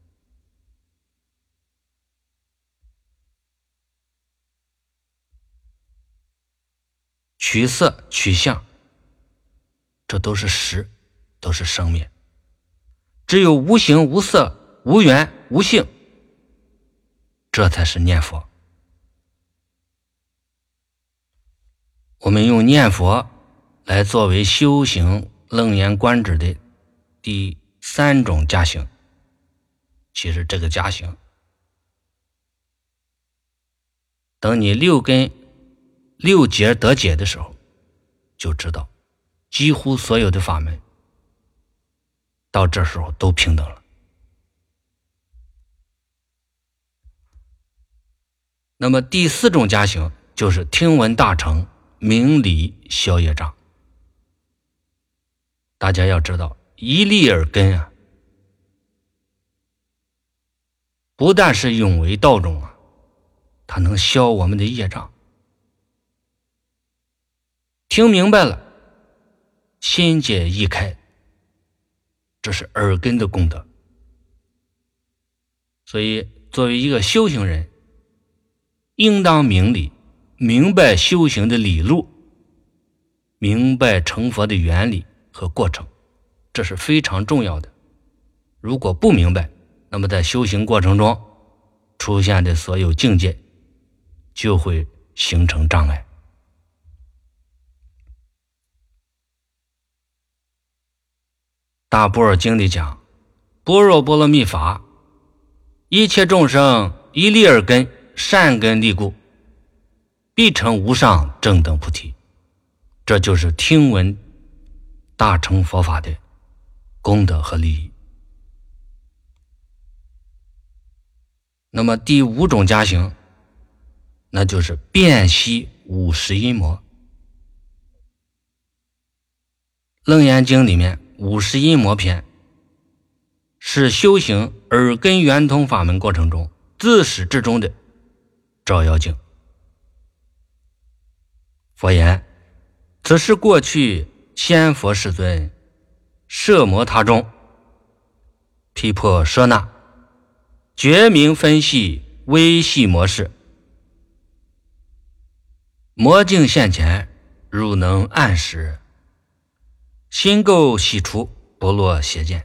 取色取相，这都是实，都是生灭。只有无形无色，无缘无性，这才是念佛。我们用念佛来作为修行楞严观止的第3种加行。其实这个加行，等你6根6结得解的时候，就知道几乎所有的法门到这时候都平等了。那么第4种加行就是听闻大乘，明理消业障。大家要知道，一粒耳根啊，不但是永为道种啊，它能消我们的业障。听明白了，心解意开，这是耳根的功德。所以作为一个修行人，应当明理，明白修行的理路，明白成佛的原理和过程，这是非常重要的。如果不明白，那么在修行过程中出现的所有境界就会形成障碍。大般若经里讲，般若波罗蜜法，一切众生一粒耳根，善根利故，必成无上正等菩提。这就是听闻大乘佛法的功德和利益。那么第5种加行，那就是辨析50阴魔。楞严经里面50阴魔篇是修行耳根圆通法门过程中自始至终的照妖镜。佛言：此是过去先佛世尊摄摩他中毗婆舍那觉明分析微细模式，魔镜现前，如能暗识，心垢洗除，不落邪见。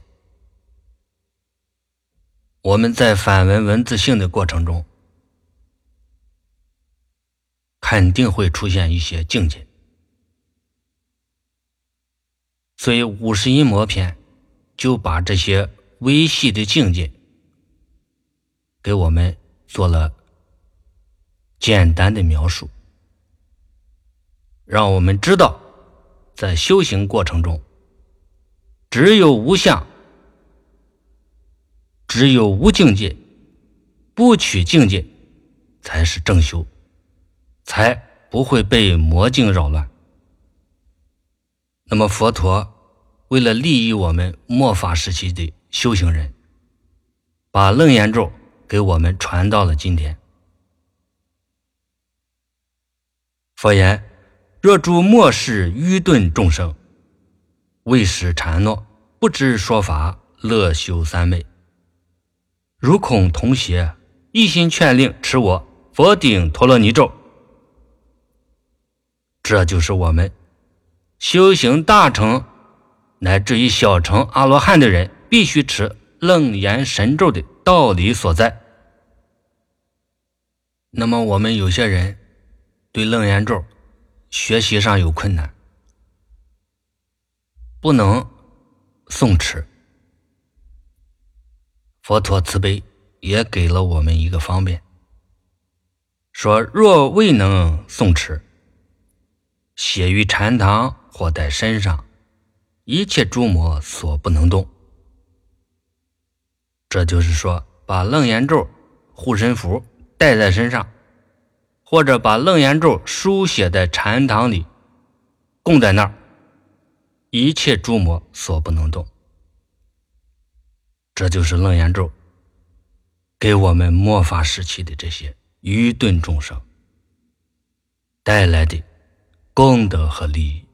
我们在反文文字性的过程中，肯定会出现一些境界，所以五十音魔篇就把这些微细的境界给我们做了简单的描述，让我们知道在修行过程中，只有无相，只有无境界，不取境界才是正修，才不会被魔境扰乱。那么佛陀为了利益我们末法时期的修行人，把楞严咒给我们传到了今天。佛言：若诸末世愚钝众生，为使禅诺，不知说法，乐修三昧，如恐同邪，一心劝令持我佛顶陀罗尼咒。这就是我们修行大乘乃至于小乘阿罗汉的人必须持楞严神咒的道理所在。那么我们有些人对楞严咒学习上有困难，不能诵持，佛陀慈悲也给了我们一个方便，说若未能诵持，写于禅堂或在身上，一切诸魔所不能动。这就是说，把楞严咒护身符带在身上，或者把楞严咒书写在禅堂里供在那儿，一切诸魔所不能动。这就是楞严咒给我们末法时期的这些愚钝众生带来的功德和利益。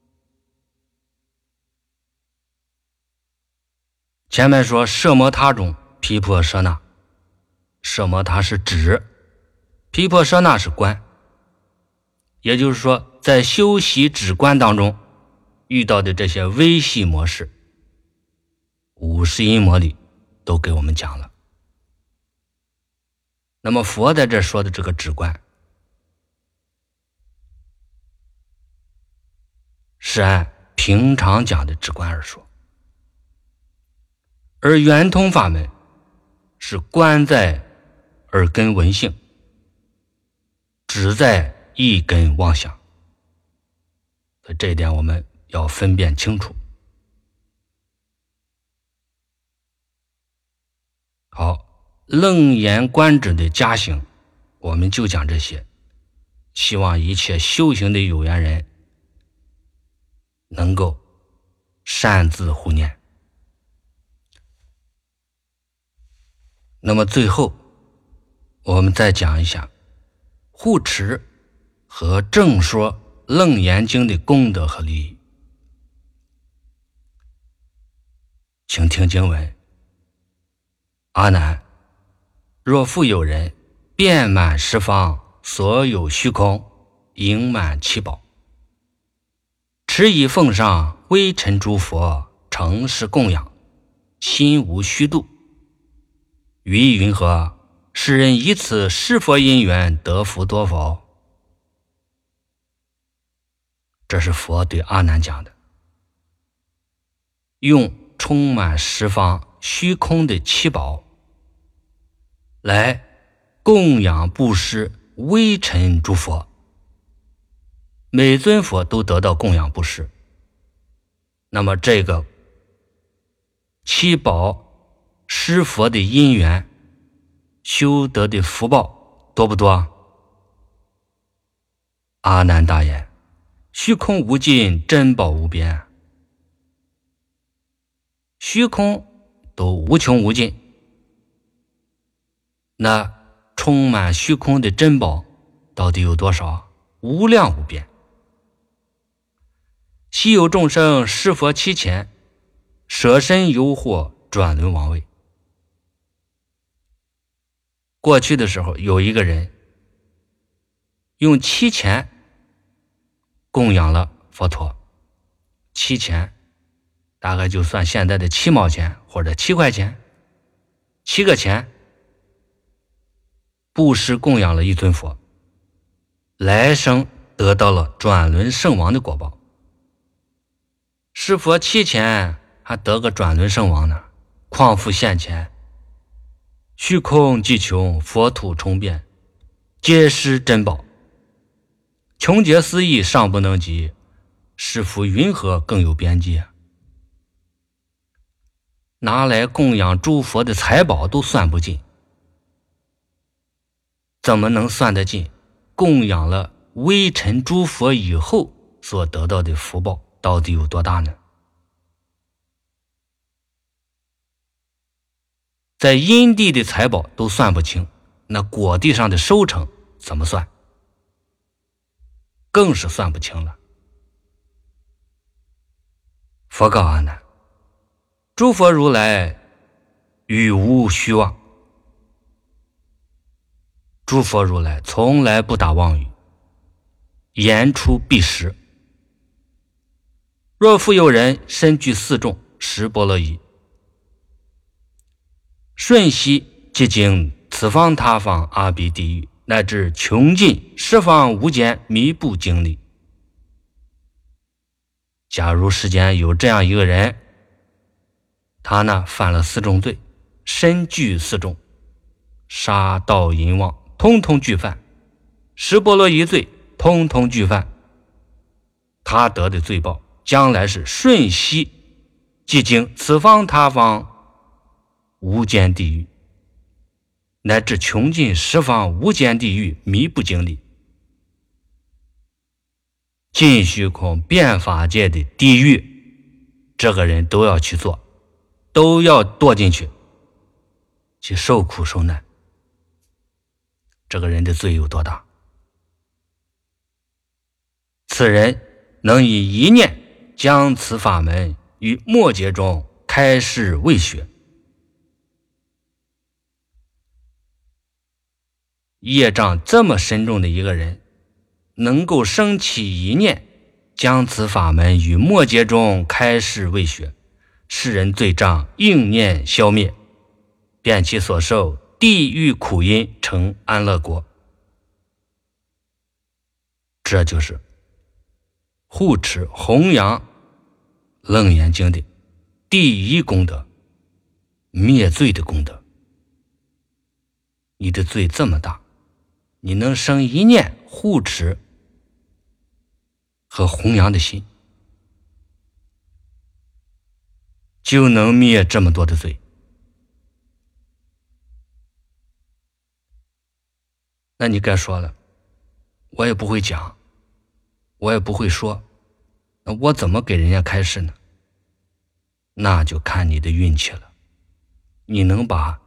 前面说摄摩他中毗婆舍那，摄摩他是指，毗婆舍那是观，也就是说在修习止观当中遇到的这些微细模式，五十音魔里都给我们讲了。那么佛在这说的这个止观，是按平常讲的止观而说，而圆通法门是观在耳根闻性，止在意根妄想，所以这一点我们要分辨清楚。好，楞严观止的加行我们就讲这些，希望一切修行的有缘人能够善自护念。那么最后我们再讲一下护持和正说楞严经的功德和利益。请听经文：阿难，若复有人遍满十方所有虚空，盈满七宝，持以奉上微尘诸佛，诚实供养，心无虚度，于意云何？世人以此施佛因缘得福多否？这是佛对阿难讲的，用充满十方虚空的七宝来供养布施微尘诸佛，每尊佛都得到供养布施。那么这个七宝施佛的因缘修得的福报多不多？阿难大言：虚空无尽，珍宝无边。虚空都无穷无尽，那充满虚空的珍宝到底有多少？无量无边。昔有众生施佛期前，舍身诱惑转轮王位。过去的时候，有一个人用7钱供养了佛陀，7钱大概就算现在的7毛钱或者7块钱，7个钱布施供养了一尊佛，来生得到了转轮圣王的果报。施佛7钱还得个转轮圣王呢，况复现前，虚空极穷，佛土充遍，皆是珍宝，穷劫思议尚不能及，是复云何更有边际？拿来供养诸佛的财宝都算不尽，怎么能算得尽供养了微尘诸佛以后所得到的福报到底有多大呢？在因地的财宝都算不清，那果地上的收成怎么算？更是算不清了。佛告阿难，诸佛如来语无虚妄，诸佛如来从来不打妄语，言出必实。若复有人身具4众10波罗夷，瞬息即经此方他方阿鼻地狱，乃至穷尽十方无间弥不经历。假如世间有这样一个人，他呢犯了4种罪，身具4众，杀盗淫妄通通具犯，10波罗夷罪通通具犯，他得的罪报将来是瞬息即经此方他方无间地狱，乃至穷尽十方无间地狱弥不经历。尽虚空变法界的地狱，这个人都要去做，都要堕进去，去受苦受难。这个人的罪有多大？此人能以一念将此法门于末劫中开示未学。业障这么深重的一个人，能够生起一念将此法门于末劫中开示未学，世人罪障应念消灭，便其所受地狱苦因成安乐国。这就是护持弘扬楞严经的第一功德，灭罪的功德。你的罪这么大，你能生一念护持和弘扬的心，就能灭这么多的罪。那你该说了，我也不会讲，我也不会说，那我怎么给人家开示呢？那就看你的运气了。你能把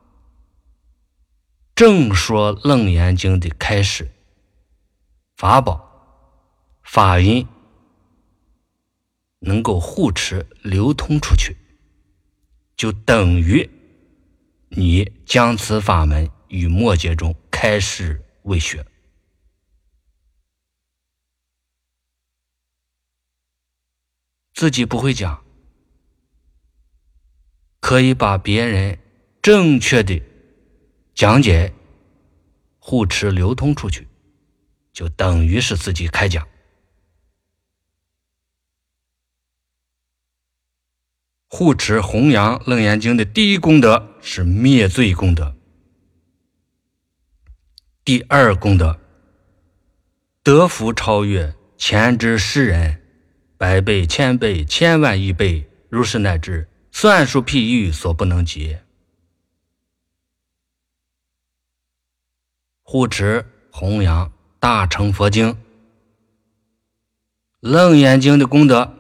正说楞严经的开示法宝法音能够护持流通出去，就等于你将此法门于末劫中开示未学。自己不会讲，可以把别人正确的讲解护持流通出去，就等于是自己开讲。护持弘扬楞严经的第一功德是灭罪功德，第二功德得福超越前之世人100倍1000倍1000万亿倍，如是乃至算数譬喻所不能及。护持弘扬大乘佛经楞严经的功德，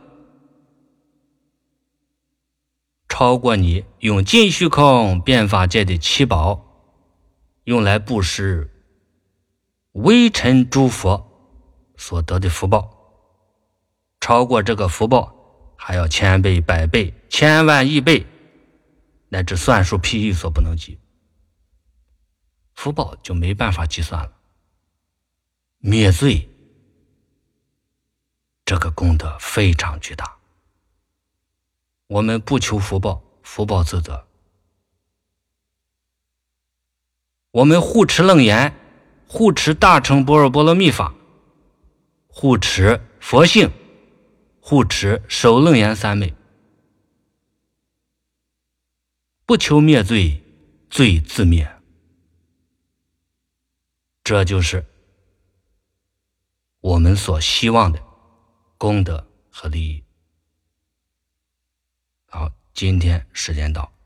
超过你用尽虚空变法界的七宝用来布施微尘诸佛所得的福报，超过这个福报还要千倍、百倍、千万亿倍，乃至算数譬喻所不能及，福报就没办法计算了。灭罪这个功德非常巨大，我们不求福报，福报自得。我们护持楞严，护持大乘般若波罗蜜法，护持佛性，护持守楞严三昧，不求灭罪，罪自灭。这就是我们所希望的功德和利益。好，今天时间到。